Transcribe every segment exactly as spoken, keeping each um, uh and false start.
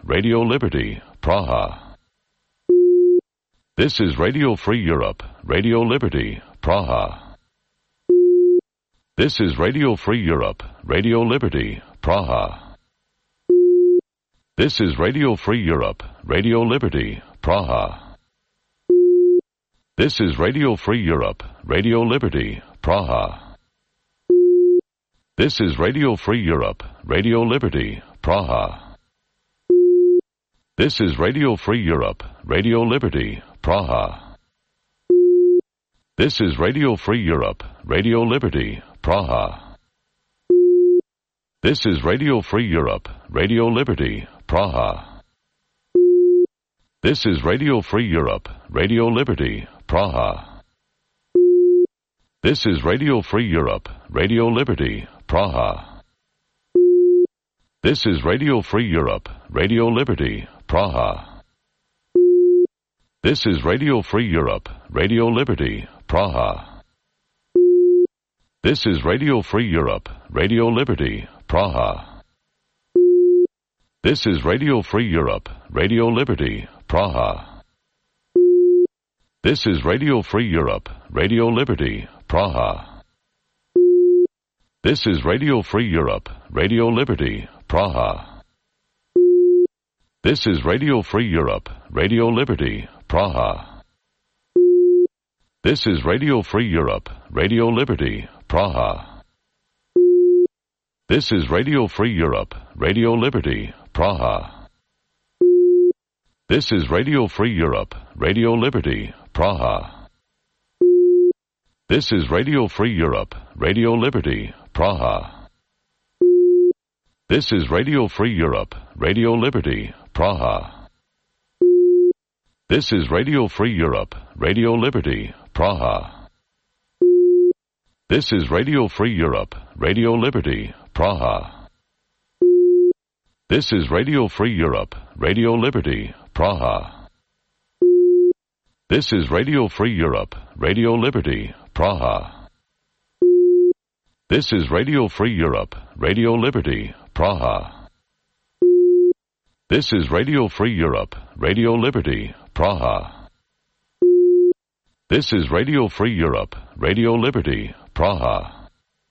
Radio Liberty, Praha. This is Radio Free Europe, Radio Liberty, Praha. This is Radio Free Europe, Radio Liberty, Praha. This is Radio Free Europe, Radio Liberty, Praha. This is Radio Free Europe, Radio Liberty, Praha. This is Radio Free Europe, Radio Liberty, Praha. This is Radio Free Europe, Radio Liberty, Praha. This is Radio Free Europe, Radio Liberty, Praha. This is Radio Free Europe, Radio Liberty, Praha. This is Radio Free Europe, Radio Liberty, Praha. This is Radio Free Europe, Radio Liberty, Praha. This is Radio Free Europe, Radio Liberty, Praha. This is Radio Free Europe, Radio Liberty, Praha. This is Radio Free Europe, Radio Liberty, Praha. This is Radio Free Europe, Radio Liberty, Praha. This is Radio Free Europe, Radio Liberty, Praha. This is Radio Free Europe, Radio Liberty, Praha. This is Radio Free Europe, Radio Liberty, Praha. This is Radio Free Europe, Radio Liberty, Praha. This is Radio Free Europe, Radio Liberty, Praha. This is Radio Free Europe, Radio Liberty, Praha. This is Radio Free Europe, Radio Liberty, Praha. This is Radio Free Europe, Radio Liberty, Praha. This is Radio Free Europe, Radio Liberty, Praha. This is Radio Free Europe, Radio Liberty, Praha. This is Radio Free Europe, Radio Liberty, Praha. This is Radio Free Europe, Radio Liberty, Praha. This is Radio Free Europe, Radio Liberty, Praha. This is Radio Free Europe, Radio Liberty, Praha. This is Radio Free Europe, Radio Liberty, Praha.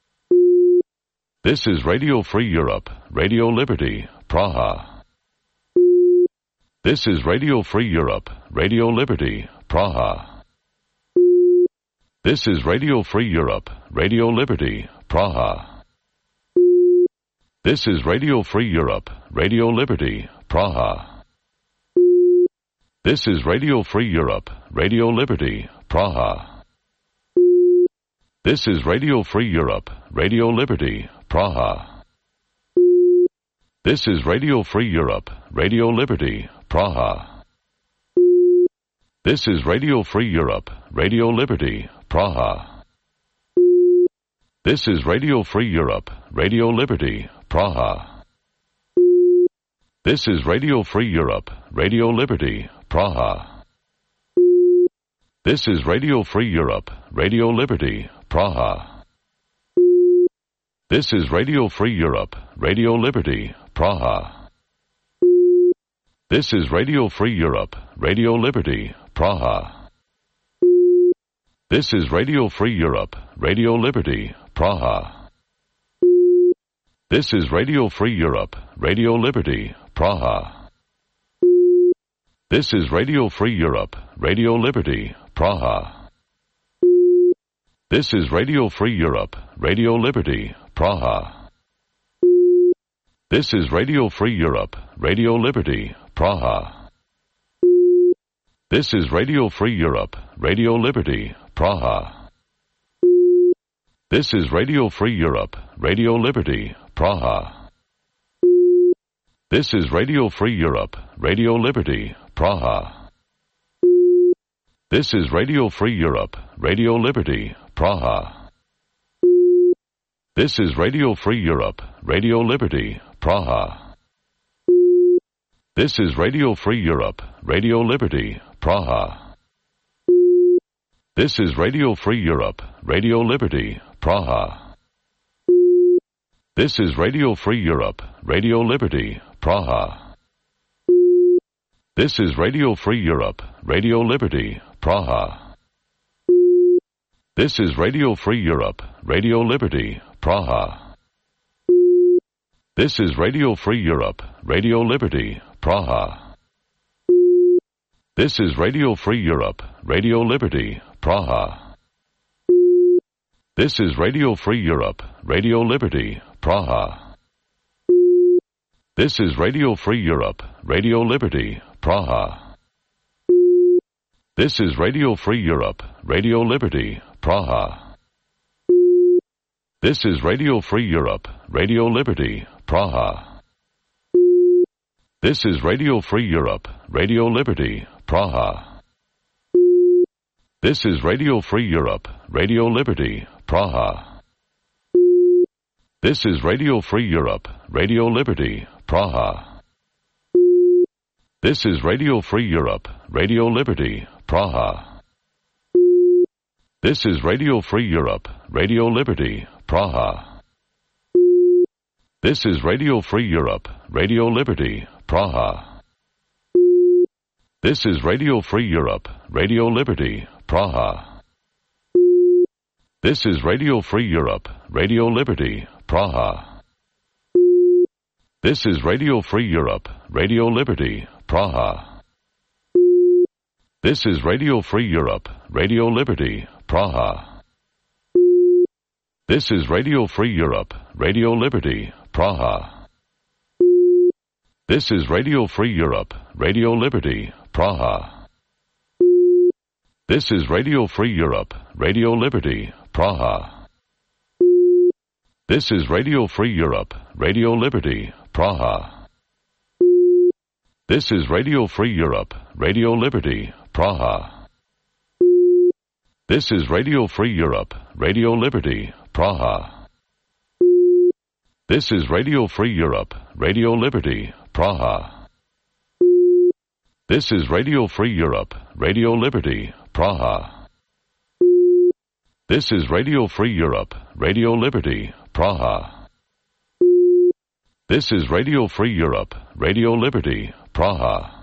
This is Radio Free Europe, Radio Liberty, Praha. This is Radio Free Europe, Radio Liberty, Praha. This is Radio Free Europe, Radio Liberty, Praha. This is Radio Free Europe, Radio Liberty, Praha. This is Radio Free Europe, Radio Liberty, Praha. This is Radio Free Europe, Radio Liberty, Praha. This is Radio Free Europe, Radio Liberty, Praha. This is Radio Free Europe, Radio Liberty, Praha. This is Radio Free Europe, Radio Liberty, Praha. This is Radio Free Europe, Radio Liberty, Praha. This is Radio Free Europe, Radio Liberty, Praha. This is Radio Free Europe, Radio Liberty, Praha. This is Radio Free Europe, Radio Liberty, Praha. This is Radio Free Europe, Radio Liberty, Praha. This is Radio Free Europe, Radio Liberty, Praha. This is Radio Free Europe, Radio Liberty, Praha. This is Radio Free Europe, Radio Liberty, Praha. This is Radio Free Europe, Radio Liberty, Praha. This is Radio Free Europe, Radio Liberty, Praha. This is Radio Free Europe, Radio Liberty, Praha. This is Radio Free Europe, Radio Liberty, Praha. This is Radio Free Europe, Radio Liberty, Praha. This is Radio Free Europe, Radio Liberty, Praha. This is Radio Free Europe, Radio Liberty, Praha. This is Radio Free Europe, Radio Liberty, Praha. This is Radio Free Europe, Radio Liberty, Praha. This is Radio Free Europe, Radio Liberty, Praha. This is Radio Free Europe, Radio Liberty, Praha. This is Radio Free Europe, Radio Liberty, Praha. This is Radio Free Europe, Radio Liberty, Praha. This is Radio Free Europe, Radio Liberty, Praha. This is Radio Free Europe, Radio Liberty, Praha. This is Radio Free Europe, Radio Liberty, Praha. This is Radio Free Europe, Radio Liberty, Praha. This is Radio Free Europe, Radio Liberty, Praha. This is Radio Free Europe, Radio Liberty, Praha. This is Radio Free Europe, Radio Liberty, Praha. This is Radio Free Europe, Radio Liberty, Praha. This is Radio Free Europe, Radio Liberty, Praha. This is Radio Free Europe, Radio Liberty, Praha. This is Radio Free Europe, Radio Liberty, Praha. This is Radio Free Europe, Radio Liberty, Praha. This is Radio Free Europe, Radio Liberty, Praha. This is Radio Free Europe, Radio Liberty, Praha. This is Radio Free Europe, Radio Liberty, Praha. This is Radio Free Europe, Radio Liberty, Praha. This is Radio Free Europe, Radio Liberty, Praha. This is Radio Free Europe, Radio Liberty, Praha. This is Radio Free Europe, Radio Liberty, Praha. This is Radio Free Europe, Radio Liberty, Praha. This is Radio Free Europe, Radio Liberty, Praha. This is Radio Free Europe, Radio Liberty, Praha. This is Radio Free Europe, Radio Liberty, Praha. This is Radio Free Europe, Radio Liberty, Praha.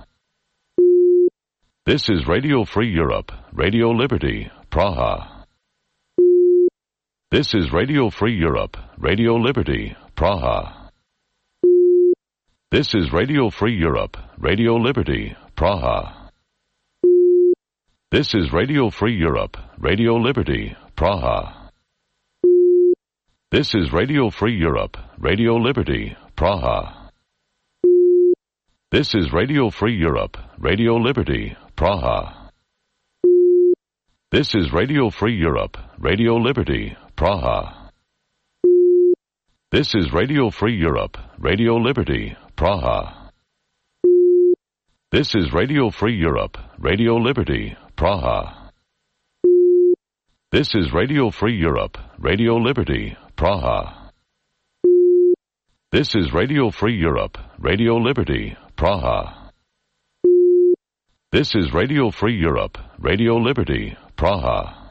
This is Radio Free Europe, Radio Liberty, Praha. This is Radio Free Europe, Radio Liberty, Praha. This is Radio Free Europe, Radio Liberty, Praha. This is Radio Free Europe, Radio Liberty, Praha. This is Radio Free Europe, Radio Liberty, Praha. This is Radio Free Europe, Radio Liberty, Praha. This is Radio Free Europe, Radio Liberty, Praha. This is Radio Free Europe, Radio Liberty, Praha. This is Radio Free Europe, Radio Liberty, Praha. This is Radio Free Europe, Radio Liberty, Praha. This is Radio Free Europe, Radio Liberty, Praha. This is Radio Free Europe, Radio Liberty, Praha.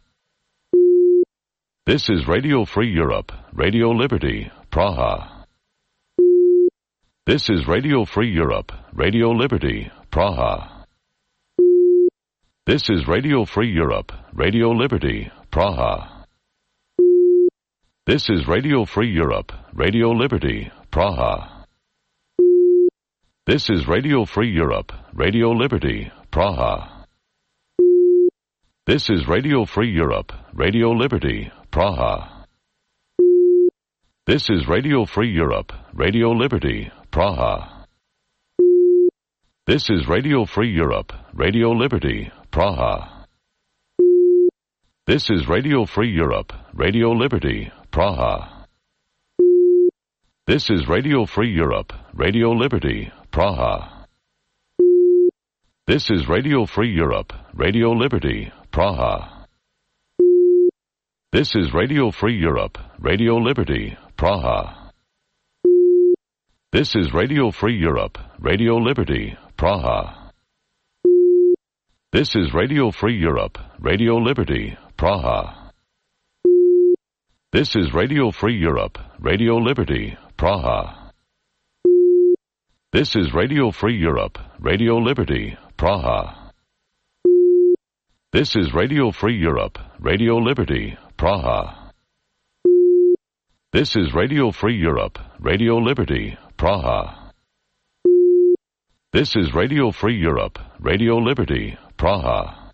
This is Radio Free Europe, Radio Liberty, Praha. This is Radio Free Europe, Radio Liberty, Praha. This is Radio Free Europe, Radio Liberty, Praha. This is Radio Free Europe, Radio Liberty, Praha. This is Radio Free Europe, Radio Liberty, Praha. This is Radio Free Europe, Radio Liberty, Praha. This is Radio Free Europe, Radio Liberty, Praha. This is Radio Free Europe, Radio Liberty, Praha. This is Radio Free Europe, Radio Liberty, Praha. This is Radio Free Europe, Radio Liberty, Praha. This is Radio Free Europe, Radio Liberty, Praha. This is Radio Free Europe, Radio Liberty, Praha. This is Radio Free Europe, Radio Liberty, Praha. This is Radio Free Europe, Radio Liberty, Praha. This is Radio Free Europe, Radio Liberty, Praha. This is Radio Free Europe, Radio Liberty, Praha. This is Radio Free Europe, Radio Liberty, Praha. This is Radio Free Europe, Radio Liberty, Praha. This is Radio Free Europe, Radio Liberty, Praha.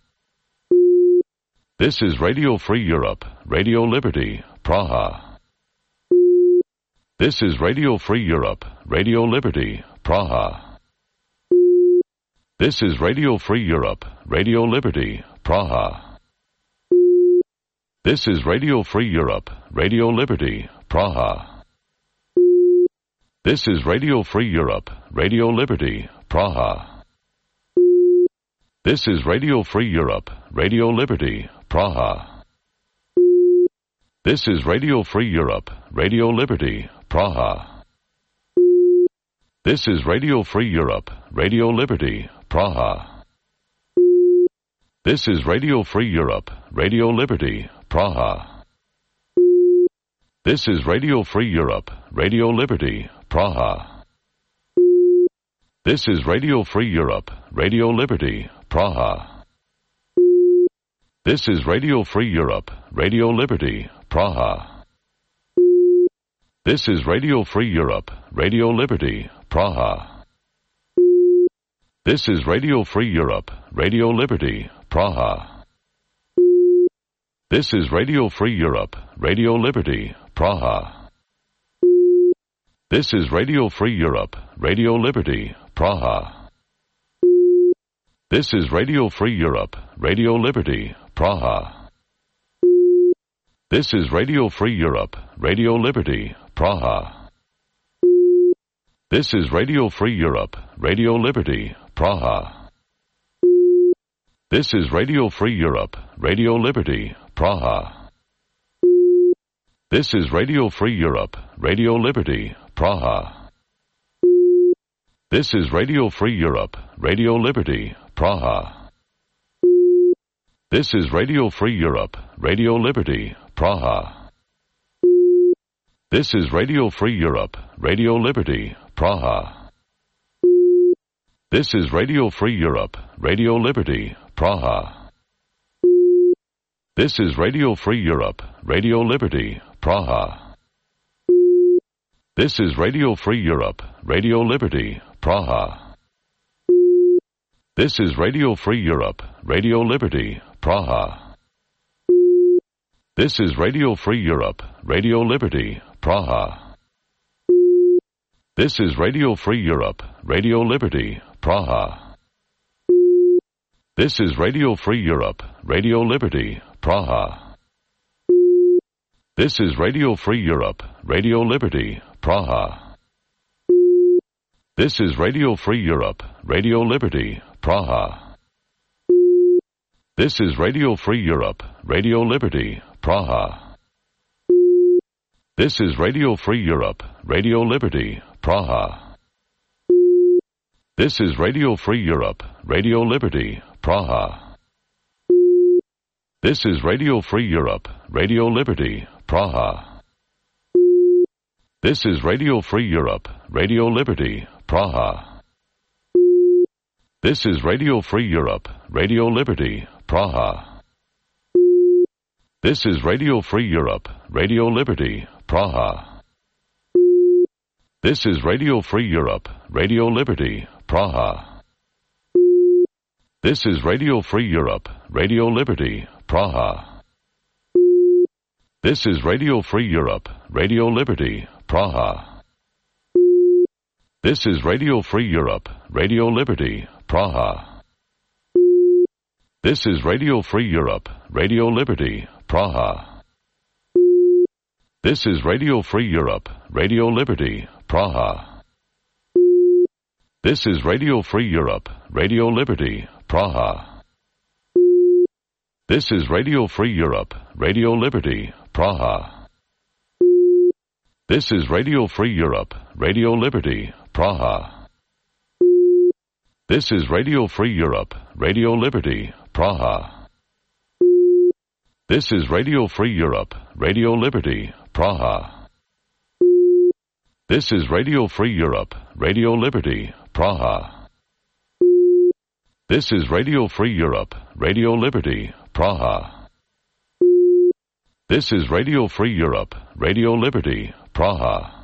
This is Radio Free Europe, Radio Liberty, Praha. This is Radio Free Europe, Radio Liberty, Praha. This is Radio Free Europe, Radio Liberty, Praha. This is Radio Free Europe, Radio Liberty, Praha. This is Radio Free Europe, Radio Liberty, Praha. This is Radio Free Europe, Radio Liberty, Praha. This is Radio Free Europe, Radio Liberty, Praha. This is Radio Free Europe, Radio Liberty, Praha. This is Radio Free Europe, Radio Liberty, Praha. This is Radio Free Europe, Radio Liberty, Praha. This is Radio Free Europe, Radio Liberty, Praha. This is Radio Free Europe, Radio Liberty, Praha. This is Radio Free Europe, Radio Liberty, Praha. This is Radio Free Europe, Radio Liberty, Praha. This is Radio Free Europe, Radio Liberty, Praha. This is Radio Free Europe, Radio Liberty, Praha. This is Radio Free Europe, Radio Liberty, Praha. This is Radio Free Europe, Radio Liberty, Praha. This is Radio Free Europe, Radio Liberty, Praha. This is Radio Free Europe, Radio Liberty, Praha. This is Radio Free Europe, Radio Liberty, Praha. This is Radio Free Europe, Radio Liberty, Praha. This is Radio Free Europe, Radio Liberty, Praha. This is Radio Free Europe, Radio Liberty, Praha. This is Radio Free Europe, Radio Liberty, Praha. This is Radio Free Europe, Radio Liberty, Praha. This is Radio Free Europe, Radio Liberty, Praha. This is Radio Free Europe, Radio Liberty, Praha. This is Radio Free Europe, Radio Liberty, Praha. This is Radio Free Europe, Radio Liberty, Praha. This is Radio Free Europe, Radio Liberty, Praha. This is Radio Free Europe, Radio Liberty, Praha. This is Radio Free Europe, Radio Liberty, Praha. This is Radio Free Europe, Radio Liberty, Praha. This is Radio Free Europe, Radio Liberty, Praha. This is Radio Free Europe, Radio Liberty, Praha. This is Radio Free Europe, Radio Liberty, Praha. This is Radio Free Europe, Radio Liberty, Praha. This is Radio Free Europe, Radio Liberty, Praha. This is Radio Free Europe, Radio Liberty, Praha. This is Radio Free Europe, Radio Liberty, Praha. This is Radio Free Europe, Radio Liberty, Praha. This is Radio Free Europe, Radio Liberty, Praha. This is Radio Free Europe, Radio Liberty, Praha. This is Radio Free Europe, Radio Liberty, Praha. This is Radio Free Europe, Radio Liberty, Praha. This is Radio Free Europe, Radio Liberty, Praha. This is Radio Free Europe, Radio Liberty, Praha. This is Radio Free Europe, Radio Liberty, Praha. This is Radio Free Europe, Radio Liberty, Praha. This is Radio Free Europe, Radio Liberty, Praha. This is Radio Free Europe, Radio Liberty, Praha. This is Radio Free Europe, Radio Liberty, Praha. This is Radio Free Europe, Radio Liberty, Praha.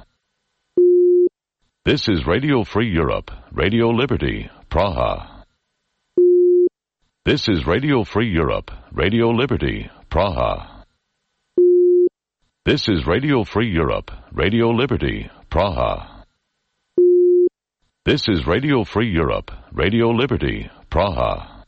This is Radio Free Europe, Radio Liberty, Praha. This is Radio Free Europe, Radio Liberty, Praha. This is Radio Free Europe, Radio Liberty, Praha. This is Radio Free Europe, Radio Liberty, Praha.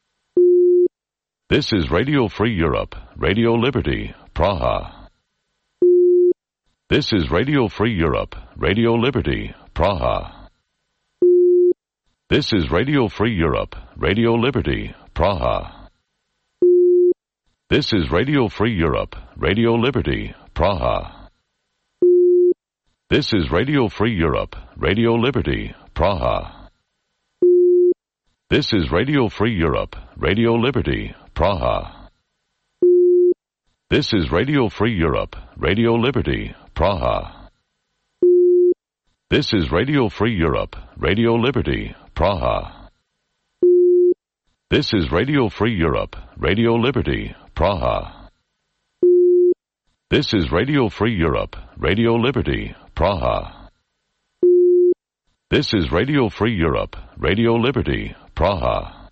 This is Radio Free Europe, Radio Liberty, Praha. This is Radio Free Europe, Radio Liberty, Praha. This is Radio Free Europe, Radio Liberty, Praha. This is Radio Free Europe, Radio Liberty, Praha. This is Radio Free Europe, Radio Liberty, Praha. This is Radio Free Europe, Radio Liberty, Praha. This is Radio Free Europe, Radio Liberty, Praha. This is Radio Free Europe, Radio Liberty, Praha. This is Radio Free Europe, Radio Liberty, Praha. This is Radio Free Europe, Radio Liberty, Praha. This is Radio Free Europe, Radio Liberty, Praha.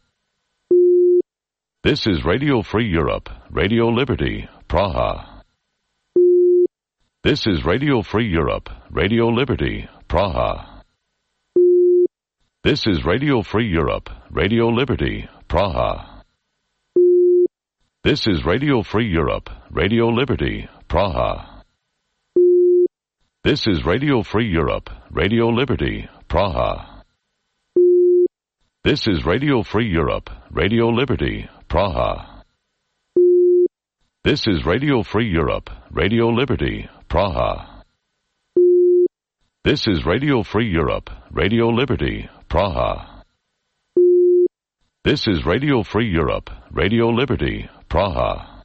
This is Radio Free Europe, Radio Liberty, Praha. This is Radio Free Europe, Radio Liberty, Praha. This is Radio Free Europe, Radio Liberty, Praha. This is Radio Free Europe, Radio Liberty, Praha. This is Radio Free Europe, Radio Liberty, Praha. This is Radio Free Europe, Radio Liberty, Praha. This is Radio Free Europe, Radio Liberty, Praha. This is Radio Free Europe, Radio Liberty, Praha. This is Radio Free Europe, Radio Liberty, Praha.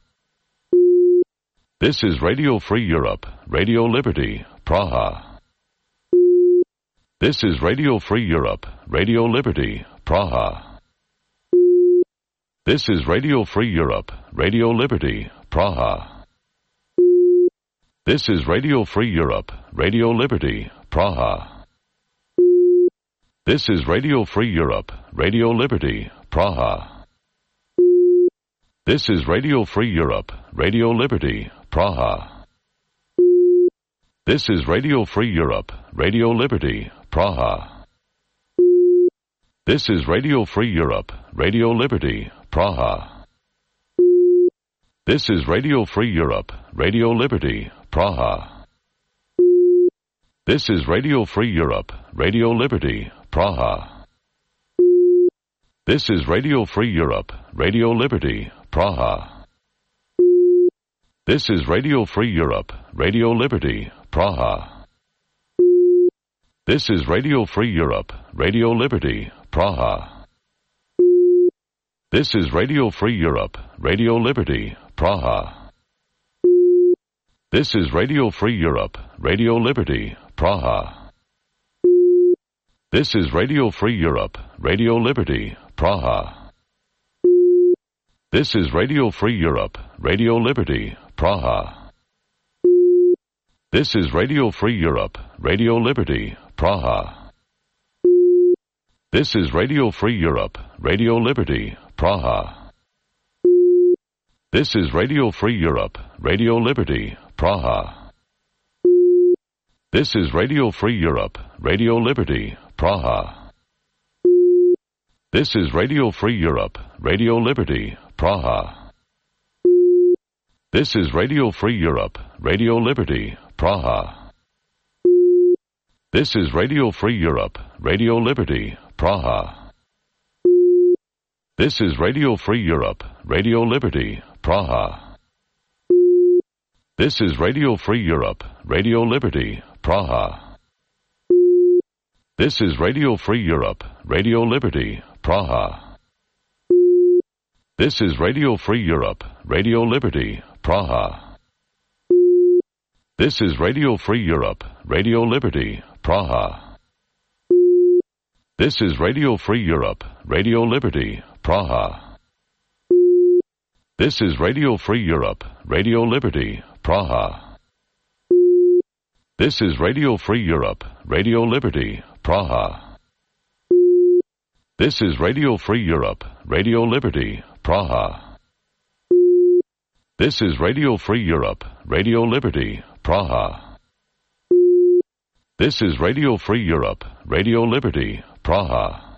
This is Radio Free Europe, Radio Liberty, Praha. This is Radio Free Europe, Radio Liberty, Praha. This is Radio Free Europe, Radio Liberty, Praha. This is Radio Free Europe, Radio Liberty, Praha. This is Radio Free Europe, Radio Liberty, Praha. This is Radio Free Europe, Radio Liberty, Praha. This is Radio Free Europe, Radio Liberty, Praha. This is Radio Free Europe, Radio Liberty, Praha. This is Radio Free Europe, Radio Liberty, Praha. This is Radio Free Europe, Radio Liberty, Praha. This is Radio Free Europe, Radio Liberty, Praha. This is Radio Free Europe, Radio Liberty, Praha. This is Radio Free Europe, Radio Liberty, Praha. This is Radio Free Europe, Radio Liberty, Praha. This is Radio Free Europe, Radio Liberty, Praha. This is Radio Free Europe, Radio Liberty, Praha. This is Radio Free Europe, Radio Liberty, Praha. This is Radio Free Europe, Radio Liberty, Praha. This is Radio Free Europe, Radio Liberty, Praha. This is Radio Free Europe, Radio Liberty, Praha. This is Radio Free Europe, Radio Liberty, Praha. This is Radio Free Europe, Radio Liberty, Praha. This is Radio Free Europe, Radio Liberty, Praha. This is Radio Free Europe, Radio Liberty, Praha. This is Radio Free Europe, Radio Liberty, Praha. This is Radio Free Europe, Radio Liberty, Praha. This is Radio Free Europe, Radio Liberty, Praha. This is Radio Free Europe, Radio Liberty, Praha. This is Radio Free Europe, Radio Liberty, Praha. This is Radio Free Europe, Radio Liberty, Praha. This is Radio Free Europe, Radio Liberty, Praha. This is Radio Free Europe, Radio Liberty, Praha. This is Radio Free Europe, Radio Liberty, Praha. This is Radio Free Europe, Radio Liberty, Praha. This is Radio Free Europe, Radio Liberty, Praha.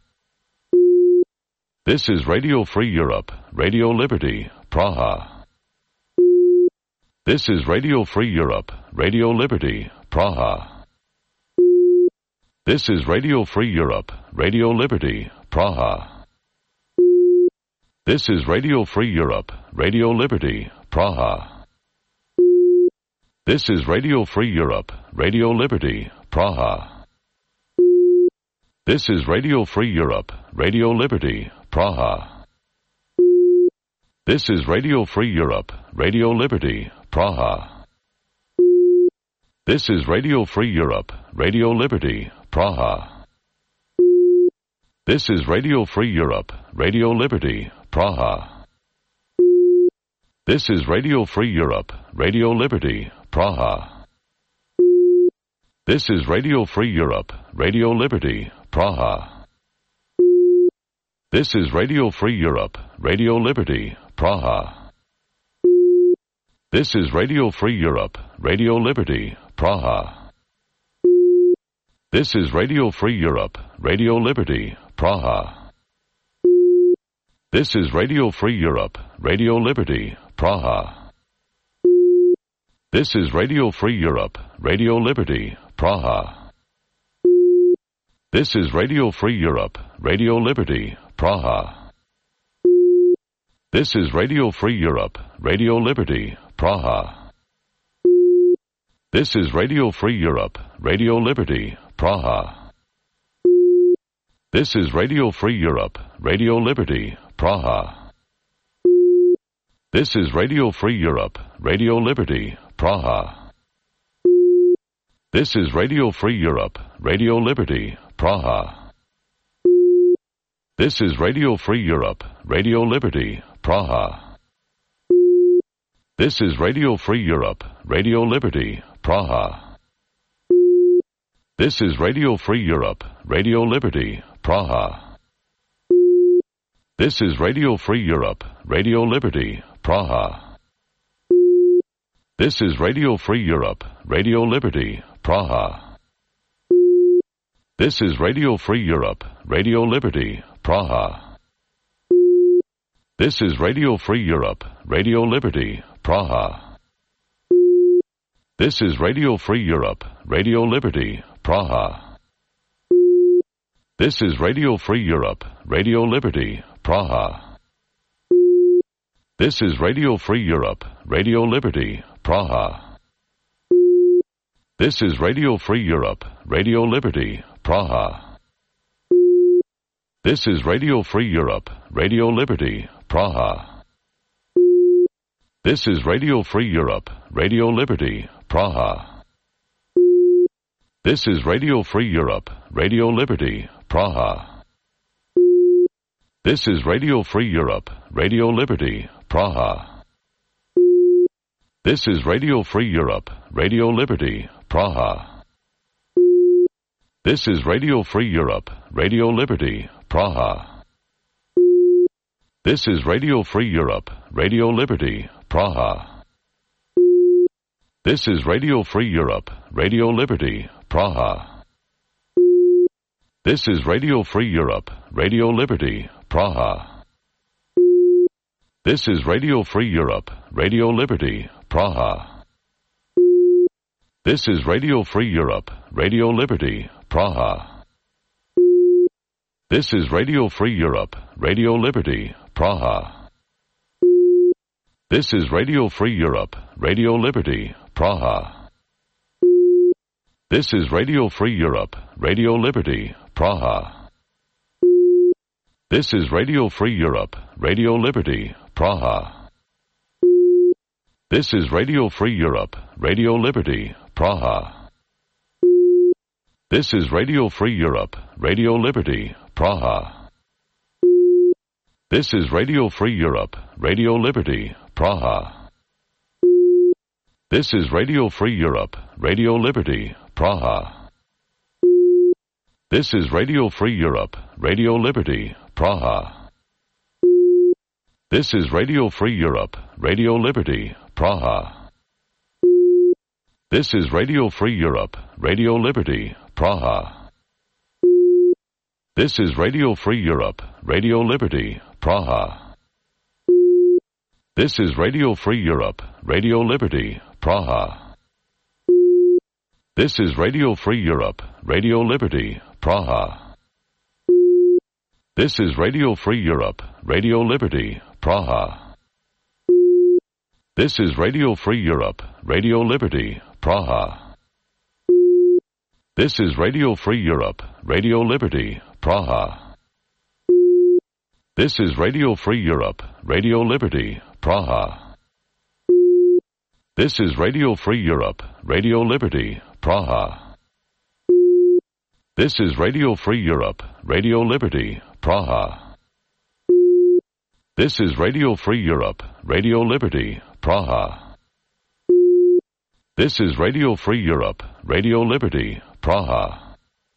This is Radio Free Europe, Radio Liberty, Praha. This is Radio Free Europe, Radio Liberty, Praha. This is Radio Free Europe, Radio Liberty, Praha. This is Radio Free Europe, Radio Liberty, Praha. This is Radio Free Europe, Radio Liberty, Praha. This is Radio Free Europe, Radio Liberty, Praha. This is Radio Free Europe, Radio Liberty, Praha. This is Radio Free Europe, Radio Liberty, Praha. This is Radio Free Europe, Radio Liberty, Praha. This is Radio Free Europe, Radio Liberty, Praha. This is Radio Free Europe, Radio Liberty, Praha. This is Radio Free Europe, Radio Liberty, Praha. This is Radio Free Europe, Radio Liberty, Praha. This is Radio Free Europe, Radio Liberty, Praha. This is Radio Free Europe, Radio Liberty, Praha. This is Radio Free Europe, Radio Liberty, Praha. This is Radio Free Europe, Radio Liberty, Praha. This is Radio Free Europe, Radio Liberty, Praha. This is Radio Free Europe, Radio Liberty, Praha. This is Radio Free Europe, Radio Liberty, Praha. This is Radio Free Europe, Radio Liberty, Praha. This is Radio Free Europe, Radio Liberty, Praha. This is Radio Free Europe, Radio Liberty, Praha. This is Radio Free Europe, Radio Liberty, Praha. This is Radio Free Europe, Radio Liberty, Praha. This is Radio Free Europe, Radio Liberty, Praha. This is Radio Free Europe, Radio Liberty, Praha. This is Radio Free Europe, Radio Liberty, Praha. This is Radio Free Europe, Radio Liberty, Praha. This is Radio Free Europe, Radio Liberty, Praha. This is Radio Free Europe, Radio Liberty, Praha. This is Radio Free Europe, Radio Liberty, Praha. This is Radio Free Europe, Radio Liberty, Praha. This is Radio Free Europe, Radio Liberty, Praha. This is Radio Free Europe, Radio Liberty, Praha. This is Radio Free Europe, Radio Liberty, Praha. This is Radio Free Europe, Radio Liberty, Praha. This is Radio Free Europe, Radio Liberty, Praha. This is Radio Free Europe, Radio Liberty, Praha. This is Radio Free Europe, Radio Liberty, Praha. This is Radio Free Europe, Radio Liberty, Praha. This is Radio Free Europe, Radio Liberty, Praha. This is Radio Free Europe, Radio Liberty, Praha. This is Radio Free Europe, Radio Liberty, Praha. This is Radio Free Europe, Radio Liberty, Praha. This is Radio Free Europe, Radio Liberty, Praha. This is Radio Free Europe, Radio Liberty, Praha. This is Radio Free Europe, Radio Liberty, Praha. This is Radio Free Europe, Radio Liberty, Praha. This is Radio Free Europe, Radio Liberty, Praha. This is Radio Free Europe, Radio Liberty, Praha. This is Radio Free Europe, Radio Liberty, Praha. This is Radio Free Europe, Radio Liberty, Praha. This is Radio Free Europe, Radio Liberty, Praha. This is Radio Free Europe, Radio Liberty, Praha. This is Radio Free Europe, Radio Liberty, Praha. This is Radio Free Europe, Radio Liberty, Praha. This is Radio Free Europe, Radio Liberty, Praha. This is Radio Free Europe, Radio Liberty, Praha. This is Radio Free Europe, Radio Liberty, Praha. This is Radio Free Europe, Radio Liberty, Praha. This is Radio Free Europe, Radio Liberty, Praha. This is Radio Free Europe, Radio Liberty, Praha. This is Radio Free Europe, Radio Liberty, Praha. This is Radio Free Europe, Radio Liberty, Praha. This is Radio Free Europe, Radio Liberty, Praha.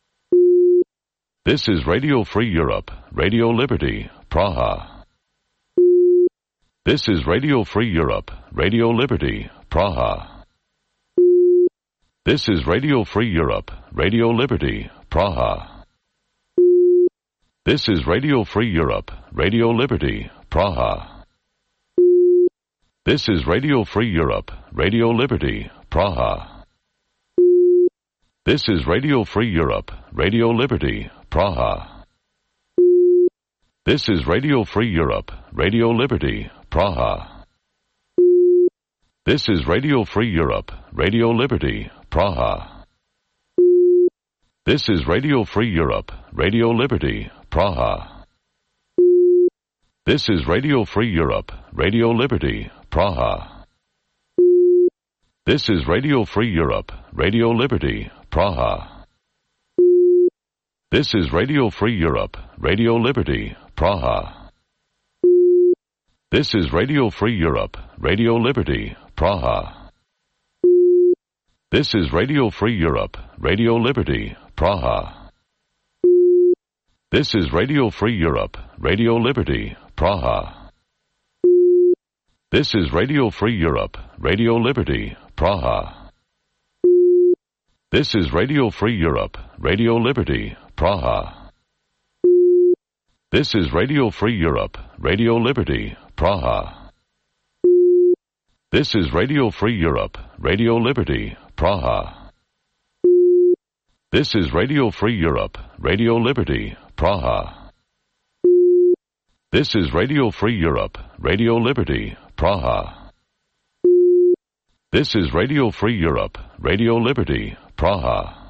This is Radio Free Europe, Radio Liberty, Praha. This is Radio Free Europe, Radio Liberty, Praha. This is Radio Free Europe, Radio Liberty, Praha. This is Radio Free Europe, Radio Liberty, Praha. This is Radio Free Europe, Radio Liberty, Praha. This is Radio Free Europe, Radio Liberty, Praha. This is Radio Free Europe, Radio Liberty, Praha. This is Radio Free Europe, Radio Liberty, Praha. This is Radio Free Europe, Radio Liberty, Praha. This is Radio Free Europe, Radio Liberty, Praha. This is Radio Free Europe, Radio Liberty, Praha. This is Radio Free Europe, Radio Liberty, Praha. This is Radio Free Europe, Radio Liberty, Praha. This is Radio Free Europe, Radio Liberty, Praha. This is Radio Free Europe, Radio Liberty, Praha. This is Radio Free Europe, Radio Liberty, Praha. This is Radio Free Europe, Radio Liberty, Praha. This is Radio Free Europe, Radio Liberty, Praha. This is Radio Free Europe, Radio Liberty, Praha. This is Radio Free Europe, Radio Liberty, Praha. This is Radio Free Europe, Radio Liberty, Praha. This is Radio Free Europe, Radio Liberty, Praha.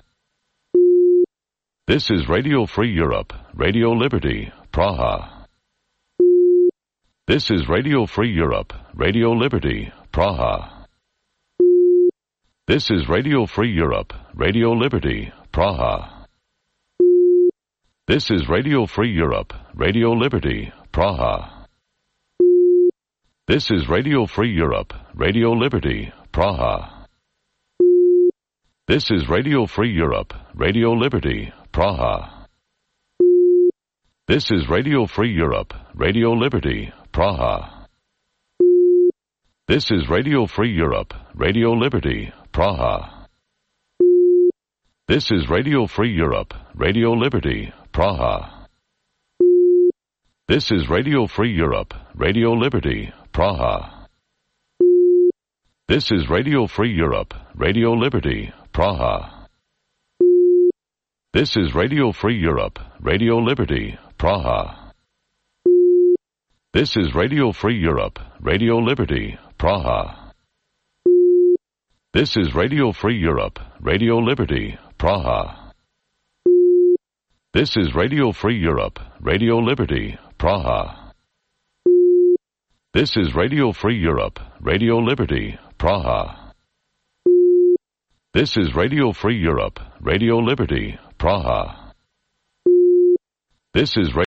This is Radio Free Europe, Radio Liberty, Praha. This is Radio Free Europe, Radio Liberty, Praha. This is Radio Free Europe, Radio Liberty, Praha. This is Radio Free Europe, Radio Liberty, Praha. This is Radio Free Europe, Radio Liberty, Praha. This is Radio Free Europe, Radio Liberty, Praha. This is Radio Free Europe, Radio Liberty, Praha. This is Radio Free Europe, Radio Liberty, Praha. This is Radio Free Europe, Radio Liberty, Praha. This is Radio Free Europe, Radio Liberty, Praha. This is Radio Free Europe, Radio Liberty, Praha. This is Radio Free Europe, Radio Liberty, Praha. This is Radio Free Europe, Radio Liberty, Praha. This is Radio Free Europe, Radio Liberty, Praha. This is Radio Free Europe, Radio Liberty, Praha. This is Radio Free Europe, Radio Liberty, Praha. This is Radio Free Europe, Radio Liberty, Praha. This is